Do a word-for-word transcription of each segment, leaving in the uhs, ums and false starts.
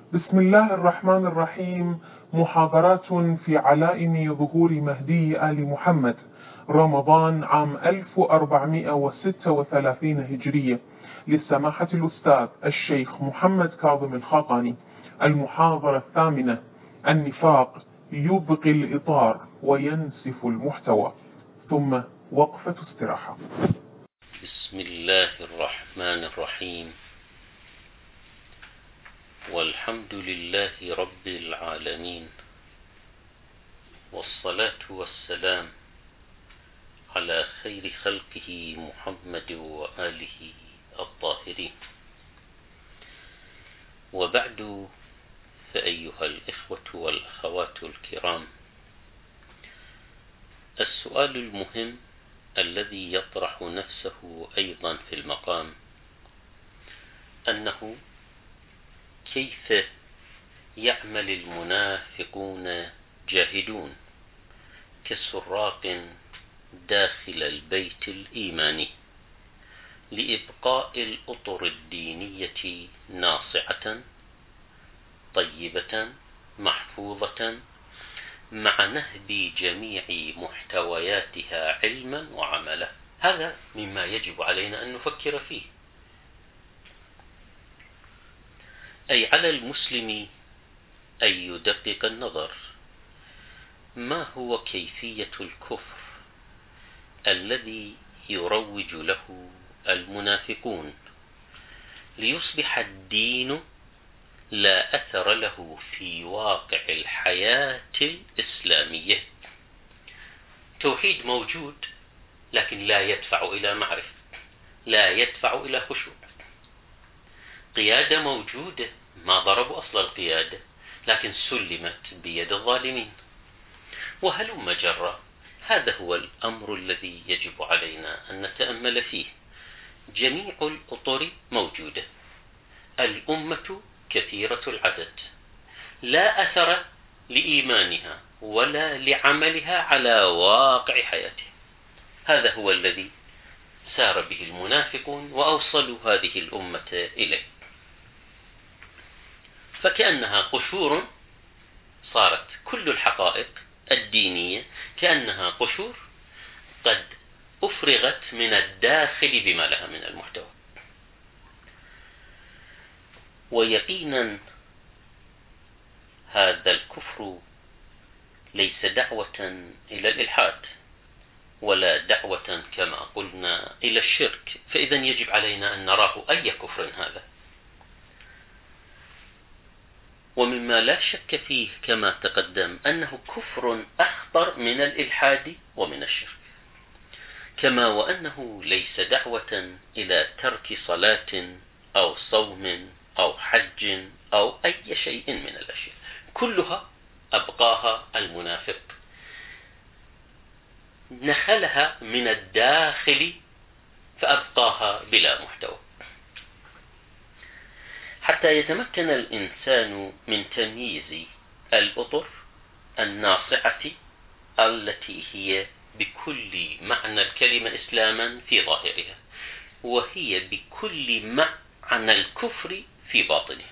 بسم الله الرحمن الرحيم. محاضرات في علائم ظهور مهدي آل محمد، رمضان عام ألف وأربعمائة وستة وثلاثين هجرية، للسماحة الأستاذ الشيخ محمد كاظم الخاقاني. المحاضرة الثامنة: النفاق يبقي الإطار وينسف المحتوى. ثم وقفة استراحة. بسم الله الرحمن الرحيم، والحمد لله رب العالمين، والصلاة والسلام على خير خلقه محمد وآله الطاهرين. وبعد، فأيها الإخوة والأخوات الكرام، السؤال المهم الذي يطرح نفسه أيضا في المقام أنه كيف يعمل المنافقون جاهدون كسراق داخل البيت الإيماني لإبقاء الأطر الدينية ناصعة طيبة محفوظة مع نهب جميع محتوياتها علما وعملا. هذا مما يجب علينا أن نفكر فيه، أي على المسلم أن يدقق النظر ما هو كيفية الكفر الذي يروج له المنافقون ليصبح الدين لا أثر له في واقع الحياة الإسلامية. توحيد موجود لكن لا يدفع إلى معرفة، لا يدفع إلى خشوع. قيادة موجودة، ما ضربوا أصل القيادة لكن سلمت بيد الظالمين. وهلم جرا، هذا هو الأمر الذي يجب علينا أن نتأمل فيه. جميع الأطر موجودة، الأمة كثيرة العدد، لا أثر لإيمانها ولا لعملها على واقع حياتها. هذا هو الذي سار به المنافقون وأوصلوا هذه الأمة إليه، فكأنها قشور، صارت كل الحقائق الدينية كأنها قشور قد أفرغت من الداخل بما لها من المحتوى. ويقينا هذا الكفر ليس دعوة إلى الإلحاد ولا دعوة كما قلنا إلى الشرك، فإذا يجب علينا أن نراه أي كفر هذا. ومما لا شك فيه كما تقدم أنه كفر أخطر من الإلحاد ومن الشرك، كما وأنه ليس دعوة إلى ترك صلاة أو صوم أو حج أو أي شيء من الأشياء، كلها أبقاها المنافق، نخلها من الداخل فأبقاها بلا محتوى. حتى يتمكن الإنسان من تمييز الأطر الناصعة التي هي بكل معنى الكلمة إسلاما في ظاهرها، وهي بكل معنى الكفر في باطنه.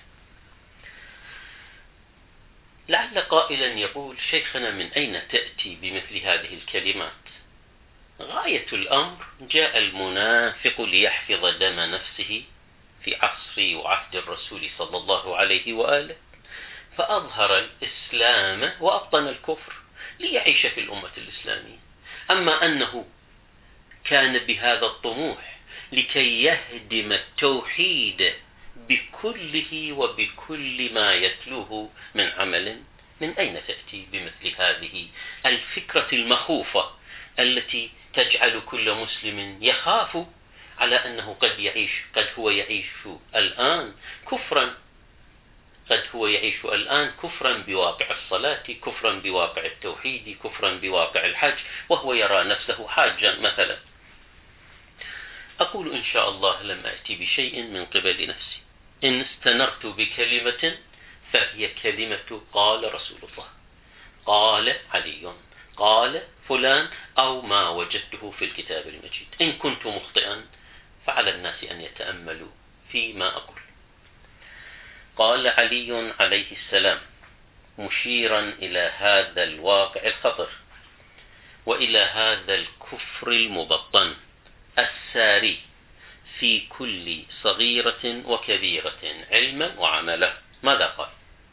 لعل قائلا يقول: شيخنا، من أين تأتي بمثل هذه الكلمات؟ غاية الأمر جاء المنافق ليحفظ دم نفسه في عصر وعهد الرسول صلى الله عليه وآله، فأظهر الإسلام وأبطن الكفر ليعيش في الأمة الإسلامية. أما أنه كان بهذا الطموح لكي يهدم التوحيد بكله وبكل ما يتلوه من عمل، من أين تأتي بمثل هذه الفكرة المخوفة التي تجعل كل مسلم يخاف على أنه قد يعيش قد هو يعيش الآن كفرا قد هو يعيش الآن كفرا بواقع الصلاة، كفرا بواقع التوحيد، كفرا بواقع الحج، وهو يرى نفسه حاجا مثلا. أقول إن شاء الله لم أأتي بشيء من قبل نفسي، إن استنرت بكلمة فهي كلمة قال رسول الله، قال علي، قال فلان، أو ما وجدته في الكتاب المجيد. إن كنت مخطئا فعلى الناس أن يتأملوا فيما أقول. قال علي عليه السلام مشيرا إلى هذا الواقع الخطر وإلى هذا الكفر المبطن الساري في كل صغيرة وكبيرة علما وعملا. ماذا قال؟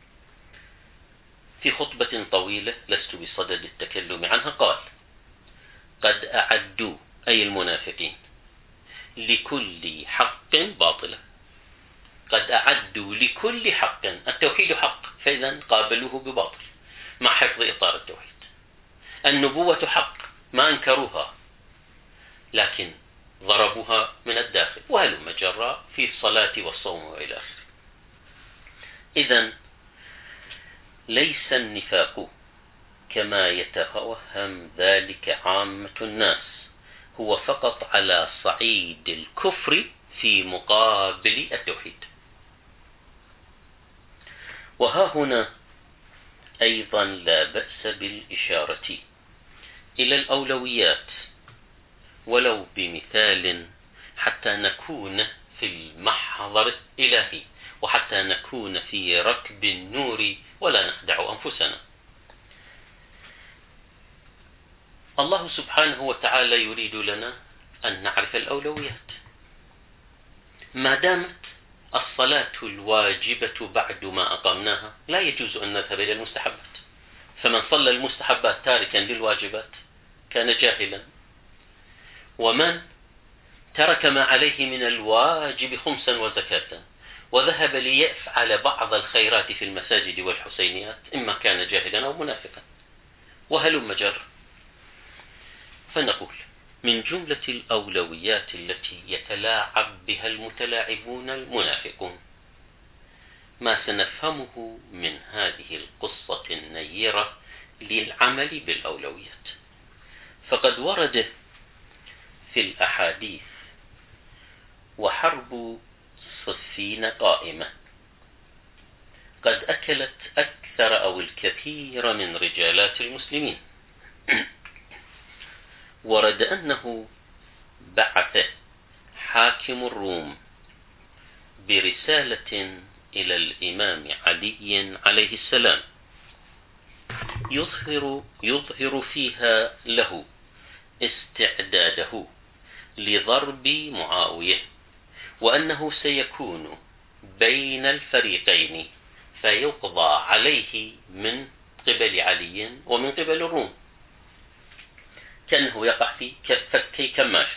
في خطبة طويلة لست بصدد التكلم عنها قال: قد أعدوا، أي المنافقين، لكل حق باطلا. قد أعدوا لكل حق، التوحيد حق، فإذا قابلوه بباطل مع حفظ إطار التوحيد. النبوة حق، ما أنكروها لكن ضربوها من الداخل، وهلم جرى في الصلاة والصوم وإلى آخره. إذن ليس النفاق كما يتوهم ذلك عامة الناس هو فقط على صعيد الكفر في مقابل التوحيد. وها هنا أيضا لا بأس بالإشارة إلى الأولويات ولو بمثال حتى نكون في المحضر الإلهي وحتى نكون في ركب النور ولا نخدع أنفسنا. الله سبحانه وتعالى يريد لنا أن نعرف الأولويات. ما دامت الصلاة الواجبة بعد ما أقمناها لا يجوز أن نذهب إلى المستحبات، فمن صلى المستحبات تاركا للواجبات كان جاهلا، ومن ترك ما عليه من الواجب خمسا وزكاة وذهب ليفعل بعض الخيرات في المساجد والحسينيات إما كان جاهلا أو منافقا، وهلم جر. فنقول من جملة الأولويات التي يتلاعب بها المتلاعبون المنافقون ما سنفهمه من هذه القصة النيرة للعمل بالأولويات. فقد ورد في الأحاديث: وحرب صفين قائمة، قد أكلت أكثر أو الكثير من رجالات المسلمين. ورد أنه بعث حاكم الروم برسالة إلى الإمام علي عليه السلام يظهر, يظهر فيها له استعداده لضرب معاوية، وأنه سيكون بين الفريقين فيقضى عليه من قبل علي ومن قبل الروم، كأنه يقع في فكي كماش.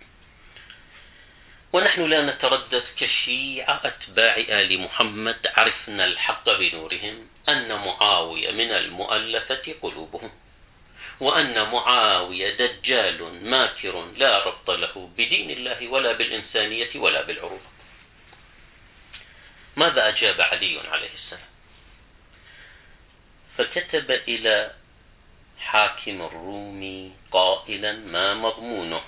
ونحن لا نتردد كشيعة أتباع آل محمد عرفنا الحق بنورهم أن معاوية من المؤلفة قلوبهم، وأن معاوية دجال ماكر لا ربط له بدين الله ولا بالإنسانية ولا بالعروبة. ماذا أجاب علي عليه السلام؟ فكتب إلى حاكم الروم قائلا ما مضمونه: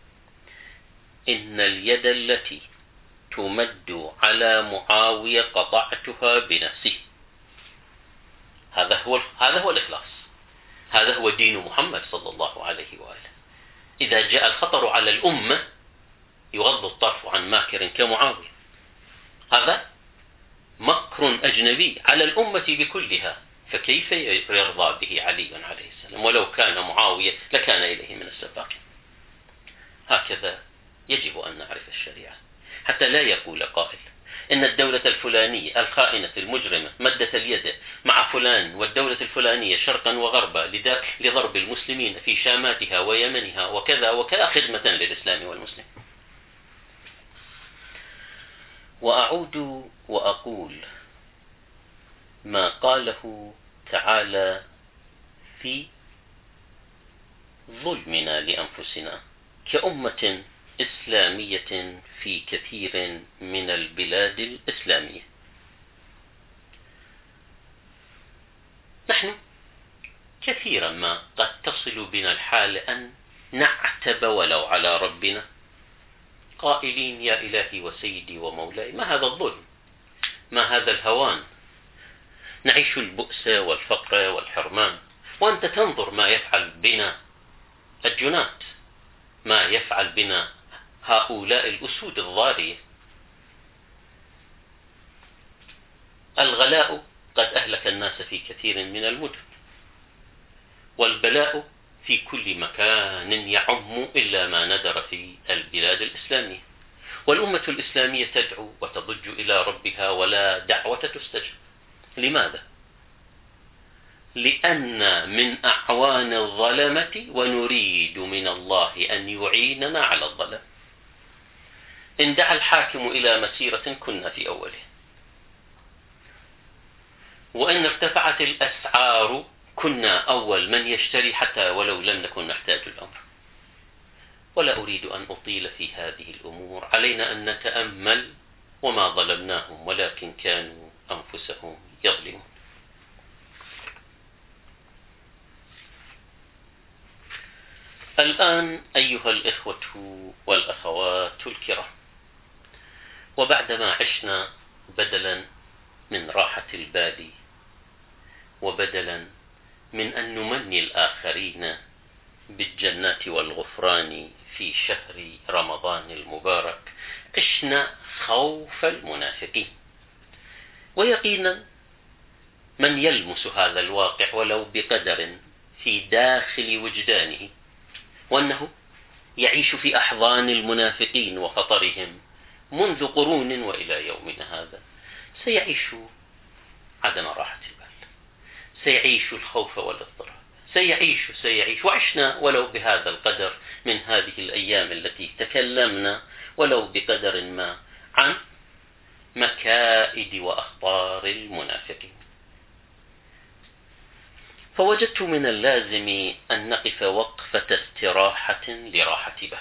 إن اليد التي تمد على معاوية قطعتها بنفسي. هذا هو هذا هو الإخلاص، هذا هو دين محمد صلى الله عليه وآله. إذا جاء الخطر على الأمة يغض الطرف عن ماكر كمعاوية. هذا مكر أجنبي على الأمة بكلها، فكيف يرضى به علي عليه السلام؟ ولو كان معاوية لكان إليه من السباقين. هكذا يجب أن نعرف الشريعة حتى لا يقول قائل إن الدولة الفلانية الخائنة المجرمة مدت اليد مع فلان والدولة الفلانية شرقا وغربا لضرب المسلمين في شاماتها ويمنها وكذا وكذا خدمة للإسلام والمسلم. وأعود وأقول ما قاله تعالى في ظلمنا لأنفسنا كأمة إسلامية في كثير من البلاد الإسلامية. نحن كثيرا ما قد تصل بنا الحال أن نعتب ولو على ربنا قائلين: يا إلهي وسيدي ومولاي، ما هذا الظلم، ما هذا الهوان، نعيش البؤس والفقر والحرمان، وأنت تنظر ما يفعل بنا الجنات، ما يفعل بنا هؤلاء الأسود الضارية. الغلاء قد أهلك الناس في كثير من المدن، والبلاء في كل مكان يعم إلا ما ندر في البلاد الإسلامية، والأمة الإسلامية تدعو وتضج إلى ربها ولا دعوة تستجب. لماذا؟ لأن من أعوان الظلمة ونريد من الله أن يعيننا على الظلم. إن دعا الحاكم إلى مسيرة كنا في أوله، وإن ارتفعت الأسعار كنا أول من يشتري حتى ولو لم نكن نحتاج الأمر. ولا أريد أن أطيل في هذه الأمور، علينا أن نتأمل وما ظلمناهم ولكن كانوا أنفسهم يظلمون. الآن أيها الإخوة والأخوات الكرام، وبعدما عشنا بدلا من راحة البال وبدلا من أن نمني الآخرين بالجنات والغفران في شهر رمضان المبارك، عشنا خوف المنافقين. ويقينا من يلمس هذا الواقع ولو بقدر في داخل وجدانه، وأنه يعيش في أحضان المنافقين وخطرهم منذ قرون وإلى يومنا هذا، سيعيش عدم راحة البال، سيعيش الخوف والاضطراب، سيعيش سيعيش وعشنا ولو بهذا القدر من هذه الأيام التي تكلمنا ولو بقدر ما عن مكائد وأخطار المنافقين. فوجدت من اللازم أن نقف وقفة استراحة لراحة بال،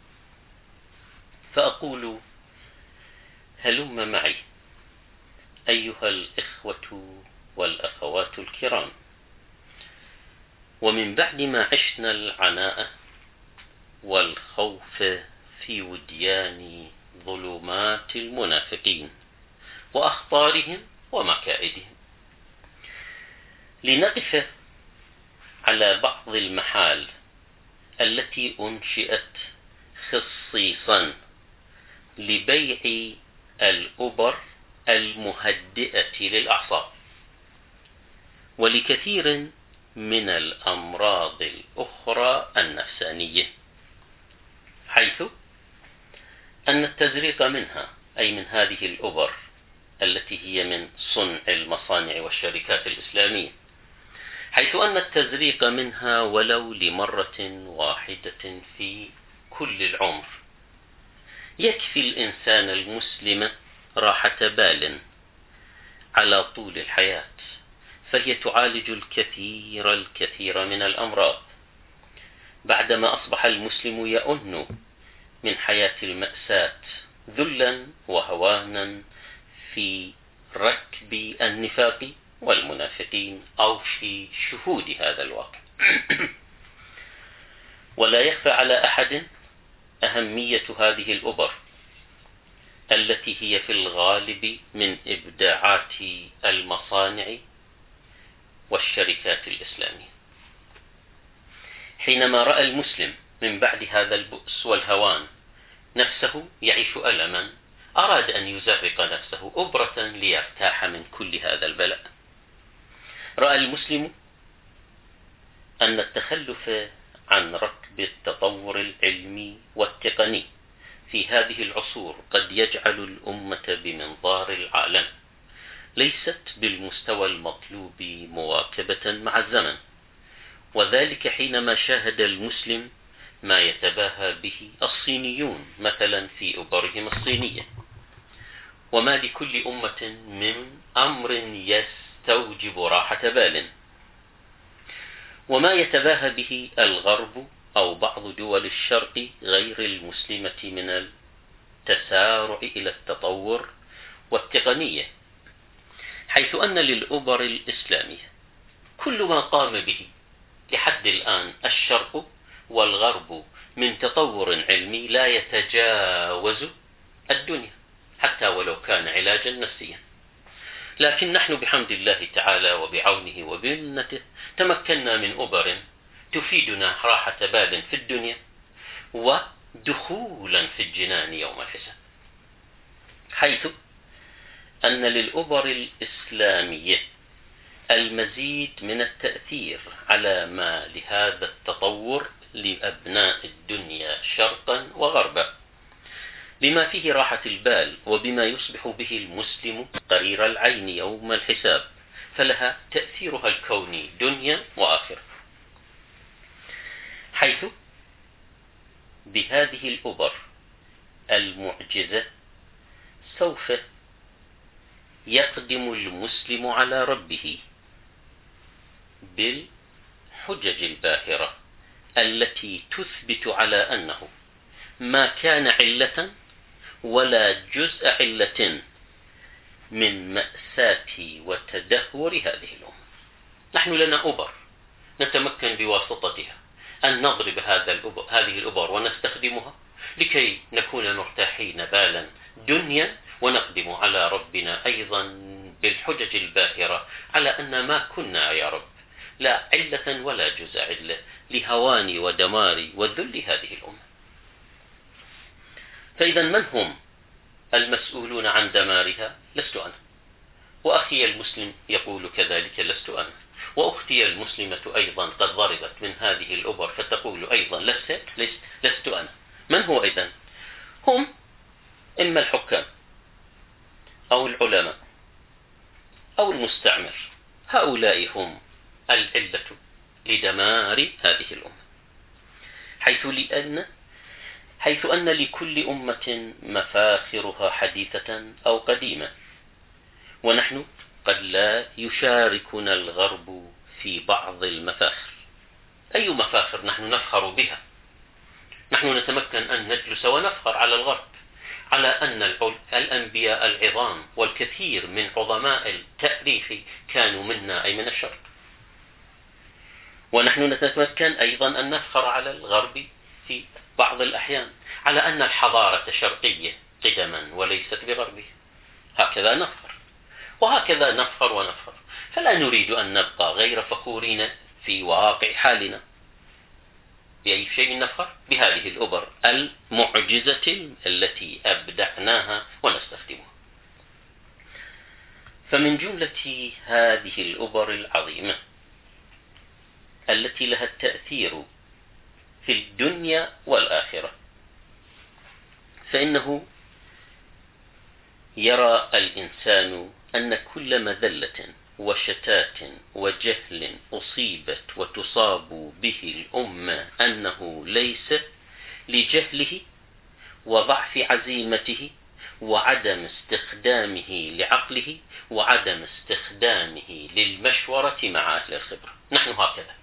فأقول: هلم معي أيها الإخوة والأخوات الكرام، ومن بعد ما عشنا العناء والخوف في وديان ظلمات المنافقين وأخطارهم ومكائدهم، لنقف على بعض المحال التي أنشئت خصيصا لبيع الأبر المهدئة للأعصاب ولكثير من الأمراض الأخرى النفسانية، حيث أن التزريق منها، أي من هذه الأبر التي هي من صنع المصانع والشركات الإسلامية، حيث أن التزريق منها ولو لمرة واحدة في كل العمر يكفي الإنسان المسلم راحة بال على طول الحياة، فهي تعالج الكثير الكثير من الأمراض. بعدما أصبح المسلم يؤن من حياة المأساة ذلا وهوانا في ركب النفاق والمنافقين أو في شهود هذا الواقع. ولا يخفى على أحد أهمية هذه الأبر التي هي في الغالب من إبداعات المصانع والشركات الإسلامية. حينما رأى المسلم من بعد هذا البؤس والهوان نفسه يعيش ألما، أراد أن يزرق نفسه أبرة ليرتاح من كل هذا البلاء. رأى المسلم أن التخلف عن ركب التطور العلمي والتقني في هذه العصور قد يجعل الأمة بمنظار العالم ليست بالمستوى المطلوب مواكبة مع الزمن، وذلك حينما شاهد المسلم ما يتباهى به الصينيون مثلا في أبرهم الصينية، وما لكل أمة من أمر يستوجب راحة بال، وما يتباهى به الغرب أو بعض دول الشرق غير المسلمة من التسارع إلى التطور والتقنية، حيث أن للأبر الإسلامية كل ما قام به لحد الآن الشرق والغرب من تطور علمي لا يتجاوز الدنيا حتى ولو كان علاجا نفسيا. لكن نحن بحمد الله تعالى وبعونه وبمنته تمكنا من أبر تفيدنا راحة بال في الدنيا ودخولا في الجنان يوم الحساب، حيث أن للأبر الإسلامية المزيد من التأثير على ما لهذا التطور لأبناء الدنيا شرقا وغربا، بما فيه راحة البال وبما يصبح به المسلم قرير العين يوم الحساب، فلها تأثيرها الكوني دنيا وآخرة، حيث بهذه الأبر المعجزة سوف يقدم المسلم على ربه بالحجج الباهرة التي تثبت على أنه ما كان علة ولا جزء علة من مأساة وتدهور هذه الأمة. نحن لنا أبر نتمكن بواسطتها أن نضرب هذا الأبر هذه الأبر ونستخدمها لكي نكون مرتاحين بالا دنيا، ونقدم على ربنا أيضا بالحجج الباهرة على أن ما كنا يا رب لا علة ولا جزء علة لهوان ودمار وذل هذه الأمة. فإذا من هم المسؤولون عن دمارها؟ لست أنا، وأخي المسلم يقول كذلك لست أنا، وأختي المسلمة أيضا قد ضربت من هذه الأبر فتقول أيضا لست, لست, لست أنا. من هو إذن؟ هم إما الحكام أو العلماء أو المستعمر، هؤلاء هم العلة لدمار هذه الأمة، حيث لأن حيث أن لكل أمة مفاخرها حديثة أو قديمة، ونحن قد لا يشاركنا الغرب في بعض المفاخر. أي مفاخر نحن نفخر بها؟ نحن نتمكن أن نجلس ونفخر على الغرب على أن الأنبياء العظام والكثير من عظماء التاريخ كانوا منا أي من الشرق، ونحن نتمكن أيضا أن نفخر على الغرب في بعض الأحيان على أن الحضارة شرقية قدما وليست بغربية. هكذا نفخر وهكذا نفخر ونفخر، فلا نريد أن نبقى غير فخورين في واقع حالنا. بأي شيء نفخر؟ بهذه الأبر المعجزة التي أبدعناها ونستخدمها. فمن جملة هذه الأبر العظيمة التي لها التأثير في الدنيا والآخرة، فإنه يرى الإنسان أن كل مذلة وشتات وجهل أصيبت وتصاب به الأمة أنه ليس لجهله وضعف عزيمته وعدم استخدامه لعقله وعدم استخدامه للمشورة مع أهل الخبرة. نحن هكذا.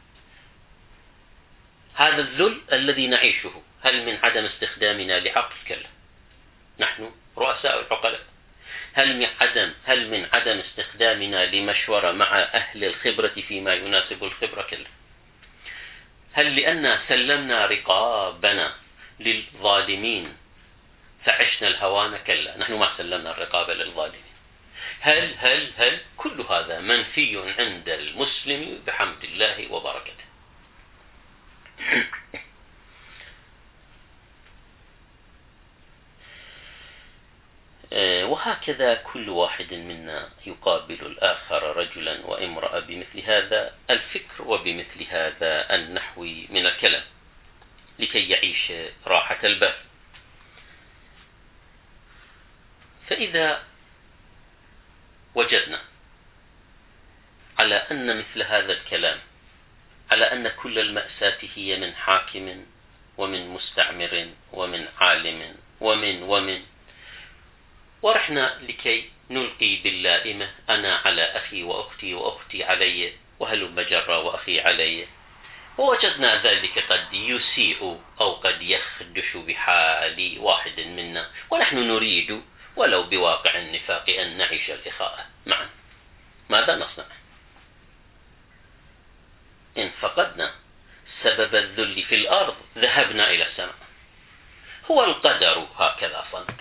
هذا الذل الذي نعيشه هل من عدم استخدامنا لعقل؟ كلا، نحن رؤساء العقلاء. هل من عدم هل من عدم استخدامنا لمشورة مع أهل الخبرة فيما يناسب الخبرة؟ كلا. هل لأن سلمنا رقابنا للظالمين فعشنا الهوان؟ كلا، نحن ما سلمنا الرقابة للظالمين. هل هل هل كل هذا منفي عند المسلم بحمد الله وبركته. وهكذا كل واحد منا يقابل الآخر رجلا وامرأة بمثل هذا الفكر وبمثل هذا النحو من الكلام لكي يعيش راحة البال. فإذا وجدنا على أن مثل هذا الكلام، على أن كل المأساة هي من حاكم ومن مستعمر ومن عالم ومن ومن ورحنا لكي نلقي باللائمة أنا على أخي وأختي وأختي علي وهلم جرى وأخي علي، ووجدنا ذلك قد يسيء أو قد يخدش بحال واحد منا، ونحن نريد ولو بواقع النفاق أن نعيش الإخاء معا. ماذا نصنع؟ إن فقدنا سبب الذل في الأرض ذهبنا إلى السماء. هو القدر هكذا صنع.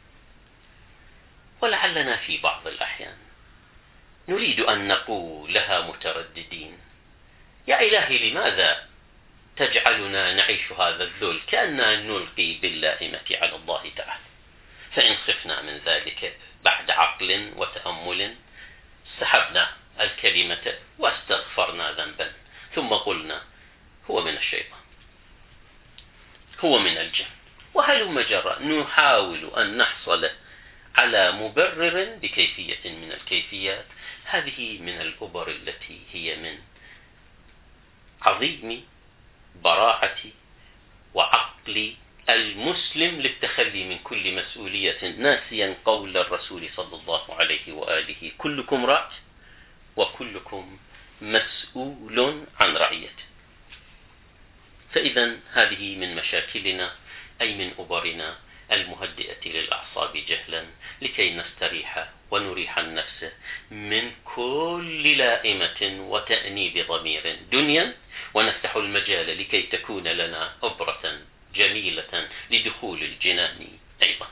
ولعلنا في بعض الأحيان نريد أن نقول لها مترددين: يا إلهي لماذا تجعلنا نعيش هذا الذل؟ كأننا نلقي باللائمة على الله تعالى. فإن خفنا من ذلك بعد عقل وتأمل سحبنا الكلمة واستغفرنا ذنبا، ثم قلنا هو من الشيطان، هو من الجن، وهلم جرى نحاول أن نحصل على مبرر بكيفية من الكيفيات. هذه من الأبر التي هي من عظيم براعة وعقل المسلم للتخلي من كل مسؤولية، ناسيا قول الرسول صلى الله عليه وآله: كلكم راع وكلكم مسؤول عن رعيته. فإذا هذه من مشاكلنا، أي من أبرنا المهدئة للأعصاب جهلا، لكي نستريح ونريح النفس من كل لائمة وتأنيب ضمير دنيا، ونفتح المجال لكي تكون لنا أبرة جميلة لدخول الجنان أيضا.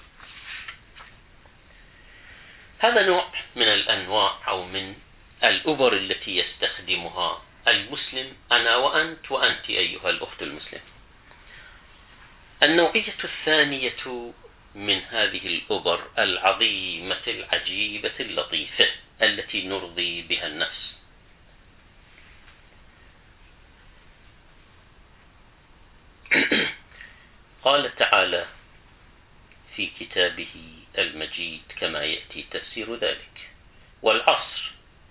هذا نوع من الأنواع أو من الأبر التي يستخدمها المسلم، أنا وأنت وأنت أيها الأخت المسلم. النوعية الثانية من هذه الأبر العظيمة العجيبة اللطيفة التي نرضي بها النفس. قال تعالى في كتابه المجيد كما يأتي تفسير ذلك: والعصر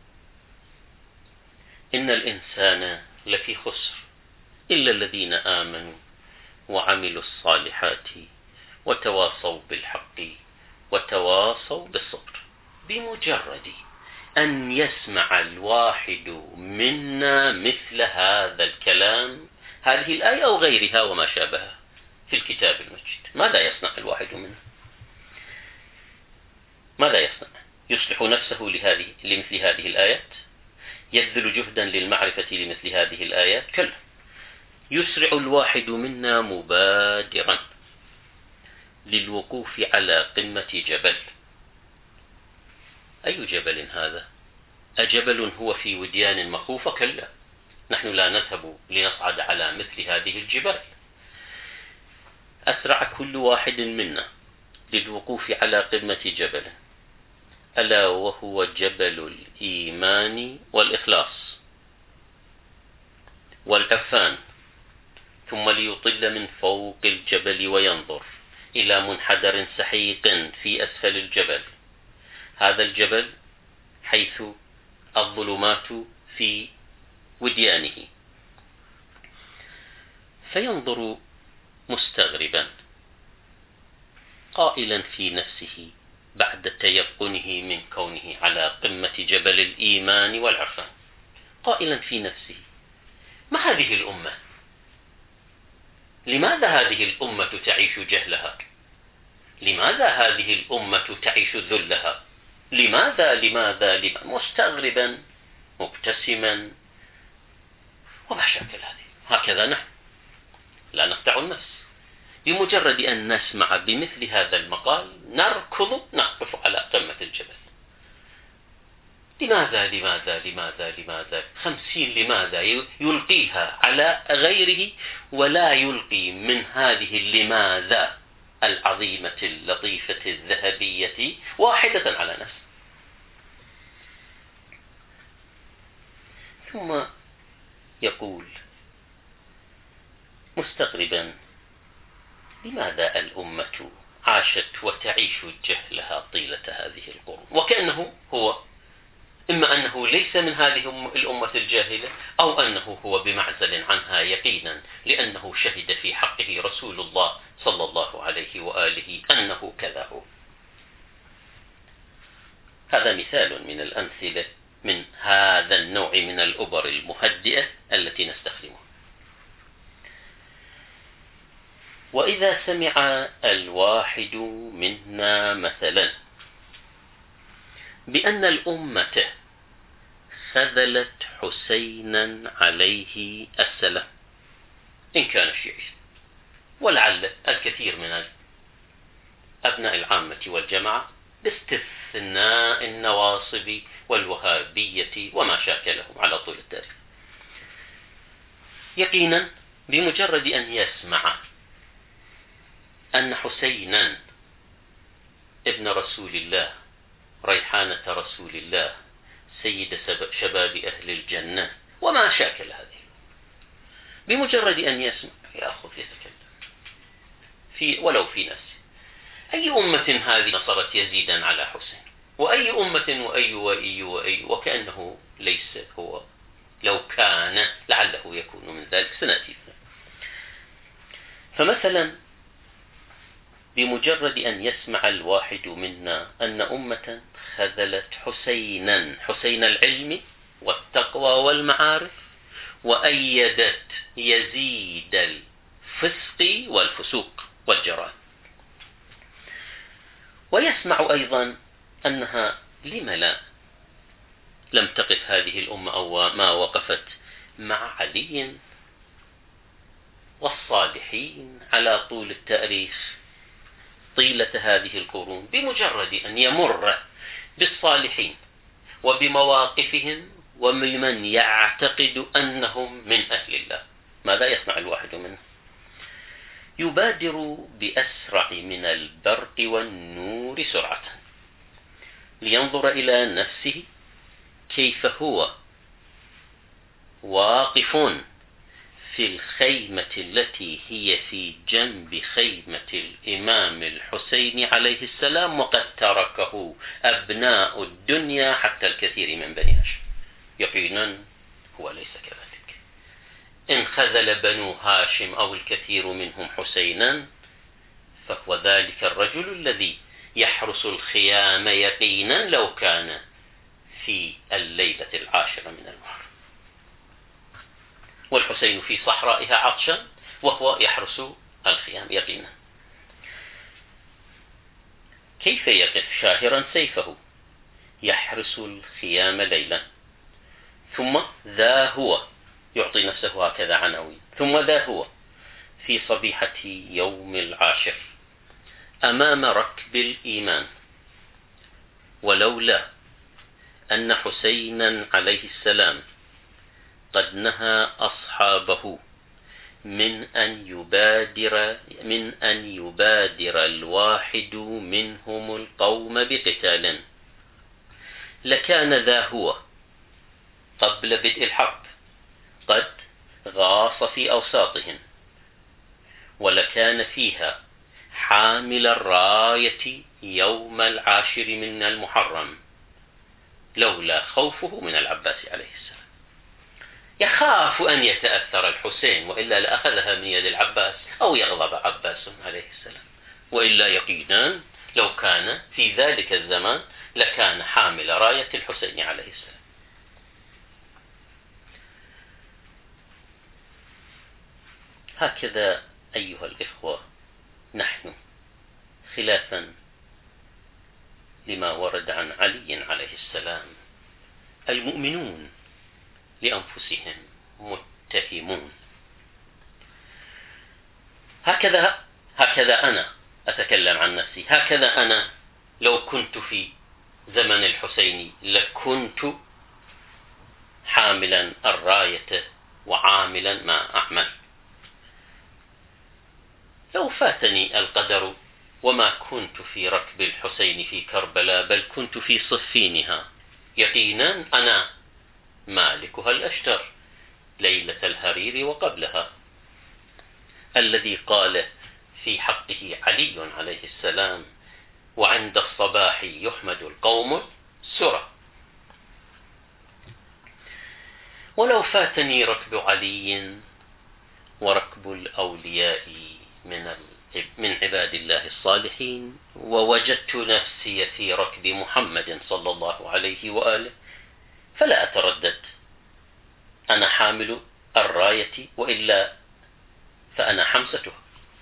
إن الإنسان لفي خسر إلا الذين آمنوا وعملوا الصالحات وتواصوا بالحق وتواصوا بالصبر. بمجرد أن يسمع الواحد منا مثل هذا الكلام، هذه الآية أو غيرها وما شابهها في الكتاب المجيد، ماذا يصنع الواحد منه؟ ماذا يصنع؟ يصلح نفسه لهذه لمثل هذه الآيات؟ يبذل جهدا للمعرفة لمثل هذه الآيات؟ كلا، يسرع الواحد منا مبادرا للوقوف على قمة جبل. أي جبل هذا؟ أجبل هو في وديان مخوفة؟ كلا، نحن لا نذهب لنصعد على مثل هذه الجبال. أسرع كل واحد منا للوقوف على قمة جبل، ألا وهو جبل الإيمان والإخلاص والعفان، ثم ليطل من فوق الجبل وينظر إلى منحدر سحيق في أسفل الجبل. هذا الجبل حيث الظلمات في وديانه، فينظر مستغربا قائلا في نفسه بعد تيقنه من كونه على قمة جبل الإيمان والعرفان، قائلا في نفسه: ما هذه الأمة؟ لماذا هذه الأمة تعيش جهلها؟ لماذا هذه الأمة تعيش ذلها؟ لماذا لماذا لماذا؟ مستغربا مبتسما وما شاكل هذه. هكذا نحن لا نخدع النفس. بمجرد أن نسمع بمثل هذا المقال نركض نقف على قمة الجبل. لماذا لماذا لماذا لماذا خمسين لماذا يلقيها على غيره، ولا يلقي من هذه اللماذا العظيمة اللطيفة الذهبية واحدة على نفسه. ثم يقول مستغربا: لماذا الأمة عاشت وتعيش جهلها طيلة هذه القرون؟ وكأنه هو إما أنه ليس من هذه الأمة الجاهلة، أو أنه هو بمعزل عنها يقينا، لأنه شهد في حقه رسول الله صلى الله عليه وآله أنه كذا هو. هذا مثال من الأمثلة من هذا النوع من الأبر المهدئة التي نستخدمها. وإذا سمع الواحد منا مثلا بأن الأمة خذلت حسينا عليه السلام، إن كان شيعي، ولعل الكثير من أبناء العامة والجماعة باستثناء النواصب والوهابية وما شاكلهم على طول التاريخ، يقينا بمجرد أن يسمع أن حسينا ابن رسول الله ريحانة رسول الله، سيد شباب أهل الجنة، وما شاكل هذه. بمجرد أن يسمع يأخذ يتكلم في ولو في نفسه. أي أمة هذه نصرت يزيدا على حسين؟ وأي أمة وأي وأي وأي وكأنه ليس هو، لو كان لعله يكون من ذلك. سنأتي. فمثلا بمجرد أن يسمع الواحد منا أن أمة خذلت حسينا، حسين العلم والتقوى والمعارف، وأيدت يزيد الفسق والفسوق والجرائم، ويسمع أيضا أنها لم لا لم تقف هذه الأمة أو ما وقفت مع علي والصالحين على طول التاريخ طيلة هذه القرون. بمجرد أن يمر بالصالحين وبمواقفهم ومن يعتقد أنهم من أهل الله، ماذا يصنع الواحد منه؟ يبادر بأسرع من البرق والنور سرعة لينظر إلى نفسه كيف هو واقف في الخيمة التي هي في جنب خيمة الإمام الحسين عليه السلام، وقد تركه أبناء الدنيا حتى الكثير من بني هاشم. يقينا هو ليس كذلك. إن خذل بنو هاشم أو الكثير منهم حسينا، فهو ذلك الرجل الذي يحرس الخيام يقينا لو كان في الليلة العاشرة من المحرم، والحسين في صحرائها عطشا وهو يحرس الخيام يقينا. كيف يقف شاهرا سيفه يحرس الخيام ليلا، ثم ذا هو يعطي نفسه هكذا عناوين، ثم ذا هو في صبيحة يوم العاشر أمام ركب الإيمان، ولولا أن حسينا عليه السلام قد نهى أصحابه من أن يبادر من أن يبادر الواحد منهم القوم بقتال، لكان ذا هو قبل بدء الحرب قد غاص في أوساطهم، ولكان فيها حامل الراية يوم العاشر من المحرم، لولا خوفه من العباس عليه السلام. يخاف أن يتأثر الحسين، وإلا لأخذها من يد العباس أو يغضب عباس عليه السلام، وإلا يقينا لو كان في ذلك الزمان لكان حامل راية الحسين عليه السلام. هكذا أيها الإخوة نحن، خلافا لما ورد عن علي عليه السلام، المؤمنون لأنفسهم متهمون. هكذا هكذا أنا أتكلم عن نفسي، هكذا أنا لو كنت في زمن الحسين لكنت حاملا الراية وعاملا ما أعمل. لو فاتني القدر وما كنت في ركب الحسين في كربلاء، بل كنت في صفينها، يقينا أنا مالكها الأشتر ليلة الهرير وقبلها، الذي قال في حقه علي عليه السلام: وعند الصباح يحمد القوم سرى. ولو فاتني ركب علي وركب الأولياء من من عباد الله الصالحين، ووجدت نفسي في ركب محمد صلى الله عليه وآله، فلا أتردد، أنا حامل الراية، وإلا فأنا حمستها.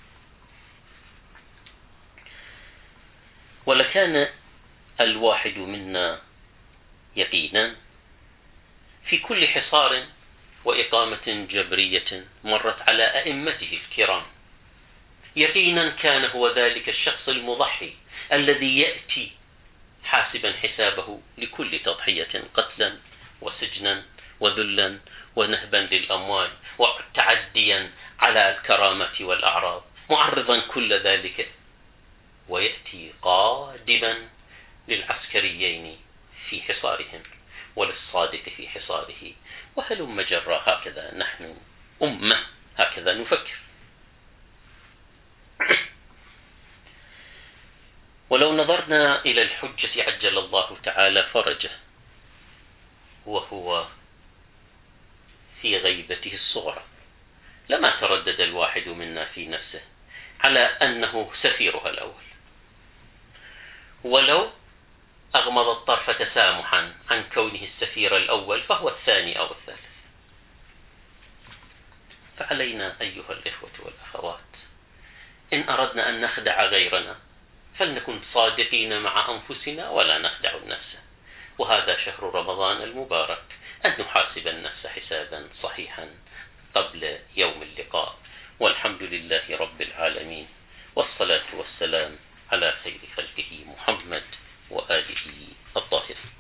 ولكان الواحد منا يقينا في كل حصار وإقامة جبرية مرت على أئمته الكرام، يقينا كان هو ذلك الشخص المضحي الذي يأتي حاسبا حسابه لكل تضحية، قتلا وسجنا وذلا ونهبا للأموال وتعديا على الكرامة والأعراض، معرضا كل ذلك، ويأتي قادما للعسكريين في حصارهم وللصادق في حصاره، وهلم جرى. هكذا نحن أمة، هكذا نفكر. ولو نظرنا إلى الحجة عجل الله تعالى فرجه وهو في غيبته الصغرى، لما تردد الواحد منا في نفسه على أنه سفيرها الأول، ولو أغمض الطرف تسامحا عن كونه السفير الأول فهو الثاني أو الثالث. فعلينا أيها الإخوة والأخوات، إن أردنا أن نخدع غيرنا فلنكن صادقين مع أنفسنا ولا نخدع النفس. وهذا شهر رمضان المبارك، أن نحاسب النفس حسابا صحيحا قبل يوم اللقاء. والحمد لله رب العالمين، والصلاة والسلام على خير خلقه محمد وآله الطاهرين.